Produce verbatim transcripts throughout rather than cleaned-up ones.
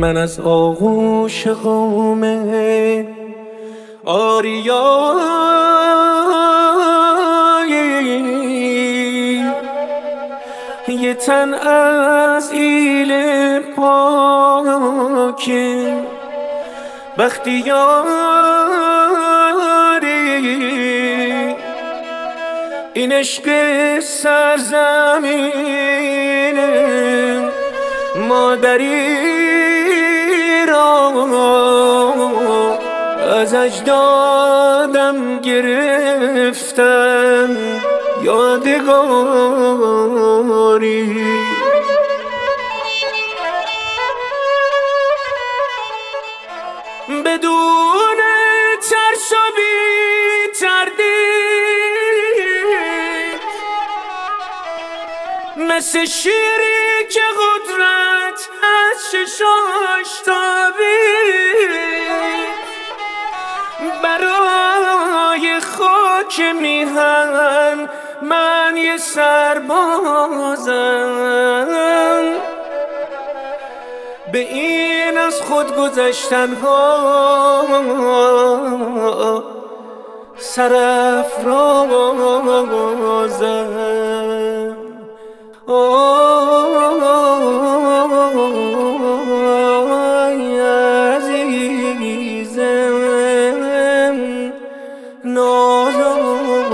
من از آغوش قومه آریایی یه تن از ایل پاکه بختیاری این عشق سرزمین مادری را از اجدادم گرفتن یادگاری بدون ترس و بی تردید مثل شیری که قدرت از چشاش تابید برای خاک میهن من یه سربازم به این از خود گذشتن ها سرافرازم آی عزیزم نازم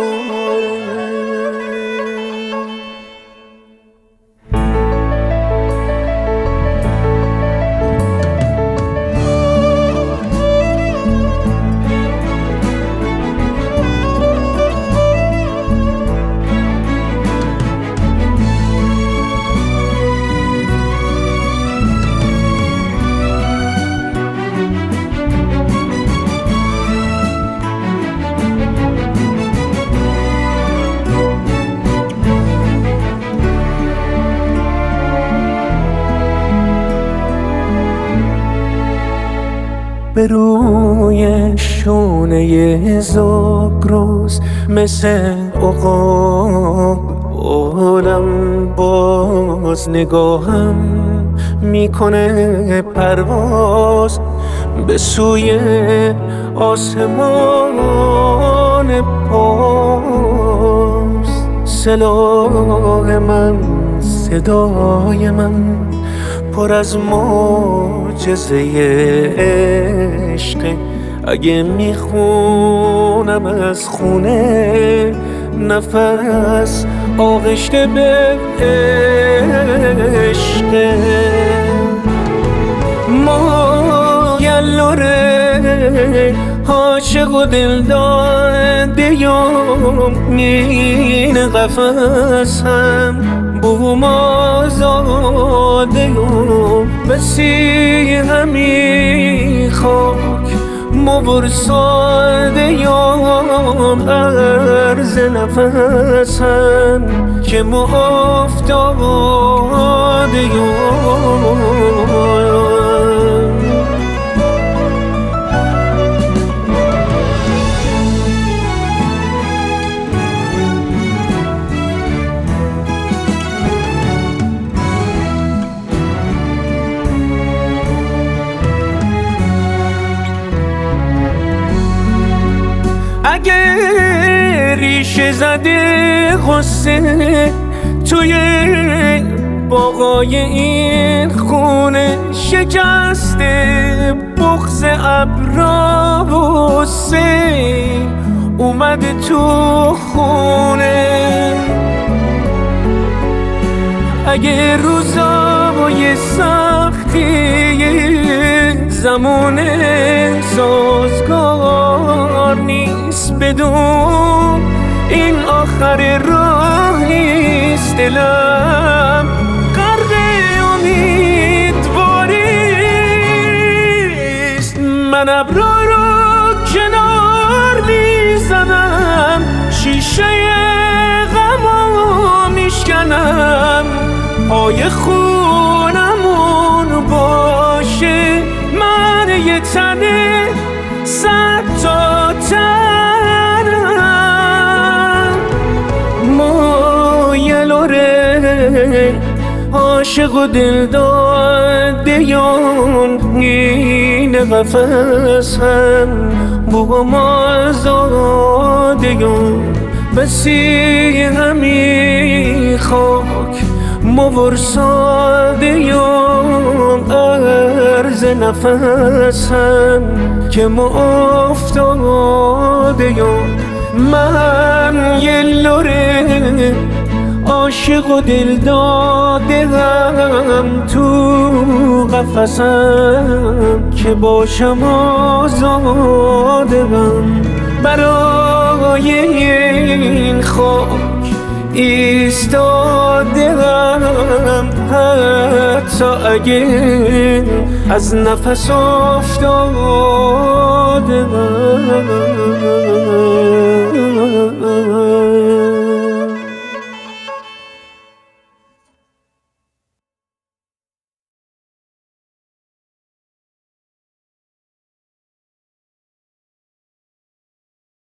به روی شونه زاگرس مثل عقاب عالم باز نگاهم میکنه پرواز به سوی آسمان پاس سلاح من صدای من پر از معجزه عشق اگه میخونم از خونه نفس آغشته به عشق ما یلوره عاشق و دل داده یم این قفسم بوم آزاده یم بسی همی خاک مبر ساده یم عرض نفسم که مو افتاده یم اگه ریشه زده غصه توی باغای این خونه شکسته بغض ابرا و سیل اومده تو خونه اگه روزای سختی زمان سازگار نیست بدون این آخر راه نیست دلم غرق امیدواریست من ابرا رو کنار میزنم شیشه غمو میشکنم پای خونمون باشه من یه تنه صد تا تنم ما یه لوره عاشق و دل دار دیان این قفصم بوم آزادیان بسی همی خاک مورسادیان عرض نفسم که افتادیان من یه لوره عاشق و دل دادم تو قفسم که باشم آزادم برای این خاک ایستادم حتی اگه از نفس افتادم